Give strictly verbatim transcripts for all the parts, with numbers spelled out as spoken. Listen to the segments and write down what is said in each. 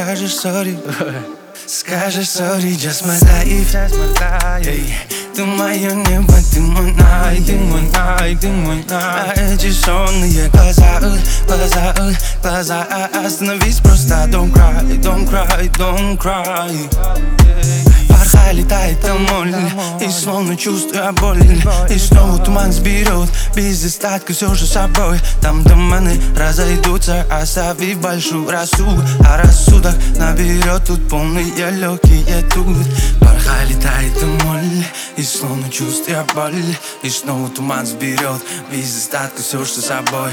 скажешь sorry. Скажешь sorry, just my life. Эй, ты мое небо, ты мой night, ты мой night, ты мой night. А эти сонные глаза, глаза, глаза, остановись просто. Don't cry, don't cry, don't cry. Парха летает домой, и словно чувствуя боль, и снова туман сберет без остатка все же с собой. Там туманы разойдутся, оставив большую рассудок, а рассудок наберет тут полные легкие тут. Парха летает домой, и словно чувствуя боль, и снова туман сберет без остатка все же с собой.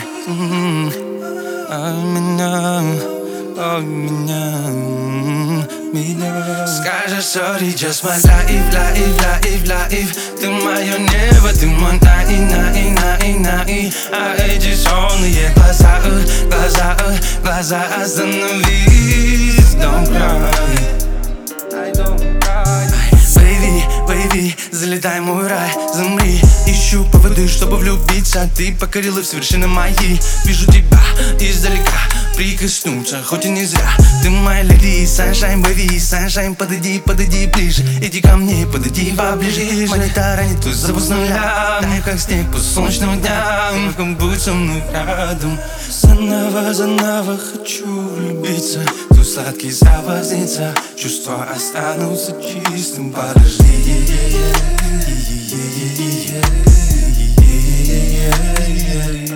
А меня, а меня, меня. Скажешь sorry, just my life, life, life, life. Ты мое небо, ты мой night, night, night, night. А эти сонные глаза, глаза, глаза, остановись. Don't cry, I don't cry. Baby, baby, залетай в мой рай, замри. Ищу поводы, чтобы влюбиться. Ты покорила все вершины мои. Вижу тебя издалека, прикоснуться, хоть и не зря. Ты моя леди, sunshine, baby, sunshine. Подойди, подойди ближе, иди ко мне, подойди поближе. Моя таранит, тут зову с нуля. Дай как снег после солнечного дня, как будь со мной рядом. Заново, заново хочу влюбиться. Тут сладкий запах снится, чувства останутся чистым. Подожди, yeah, yeah, yeah, yeah, yeah, yeah, yeah, yeah, yeah.